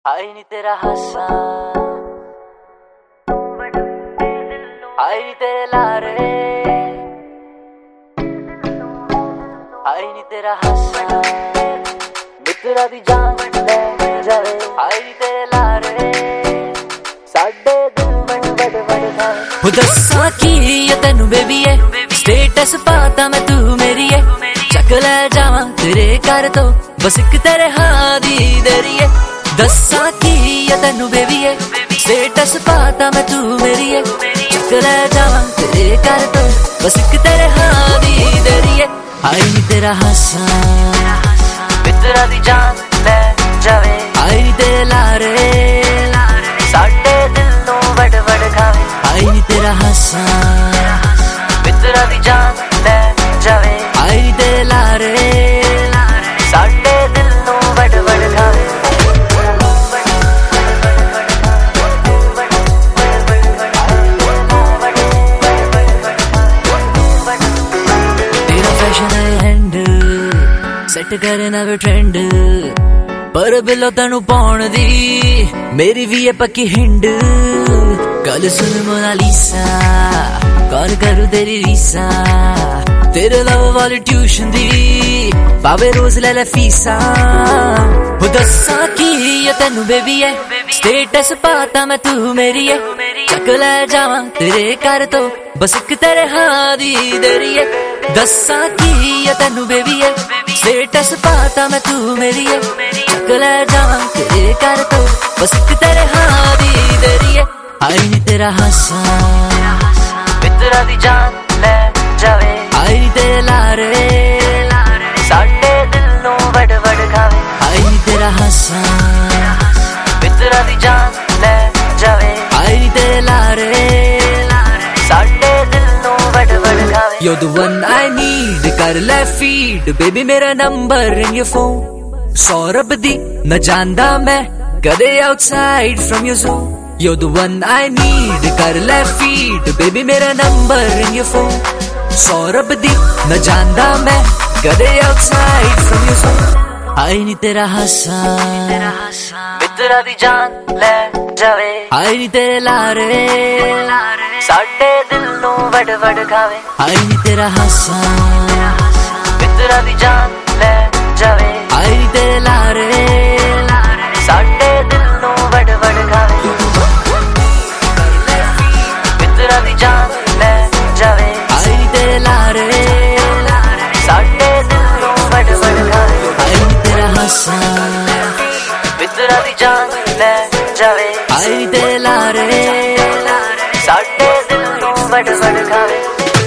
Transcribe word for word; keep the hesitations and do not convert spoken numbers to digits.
आई नी तेरा हासा, आई नी तेरे लारे, आई नी तेरा हासा मित्रा दी जान ले जावे। आई नी तेरे लारे साडे दिल मन बड़ बड़ खावे। हो दस्सा की ये तेनू बेबी है, स्टेटस पाता मैं तू मेरी है। चक ले जावा तेरे घर तो बस एक तेरे हाँ दी देरी है। दस्सा की ये तेनू बेबी है, स्टेटस पाता मैं तू मेरी है। चक ले जावा तेरे घर तो बस एक तेरे हाँ दी देरी है। आई नी तेरा हासा मित्रा दी जान ले जावे। आई नी तेरे लारे साडे दिल नू वड वड खावे। आई नी तेरा हासा मित्रा दी जान ले जावे। आई नी तेरे लारे साडे दिल नू वड वड खावे। तेरा फैशन है हैंड सेट करे नवे ट्रेंड, पर बिलो तेनू पाउण दी मेरी भी है पक्की हिंड। गल सुन मोनालिसा कौन करूं तेरी रीसा, तेरे लव वाली ट्यूशन दी पावे रोज ले ले फीसा। हो दस्सा की ये तेनू बेबी है, स्टेटस पाता मैं तू मेरी है। चक ले जावा तेरे घर तो बस एक तेरे हाँ दी देरी है। दस्सा की ये तेनू बेबी है, स्टेटस पाता मैं तू मेरी है। चक ले जावा तेरे घर तो बस एक तेरे हाँ दी देरी है। आई नी तेरा हासा मित्रा दी जान ले जावे। आई नी तेरे लारे साडे दिल नू वड वड खावे। आई नी तेरा हासा मित्रा दी जान ले जावे। आई नी तेरे लारे साडे दिल नू वड वड खावे। You're the one I need, कर ले फीड बेबी मेरा number in your phone. Saurabh दी न जानदा मैं कदे outside from your zone. You're the one I need, कर ले फीड बेबी मेरा number in your phone. Saurabh दी न जानदा मैं कदे आउटसाइड फ्रॉम योर जोन। आई नी तेरा हासा मित्रा दी जान ले जावे। आई नी तेरे लारे साडे दिल नू वड वड खावे। आई नी तेरा हासा मित्रा दी जान ले जावे। आई नी तेरे लारे साडे दिल नू वड वड खावे। मित्रा दी जान ले जावे। आई नी तेरे लारे साडे दिल नू वड वड खावे। आई नी तेरा हासा मित्रा दी जान ले जावे। आई नी तेरे लारे साडे दिल नू वड वड खावे।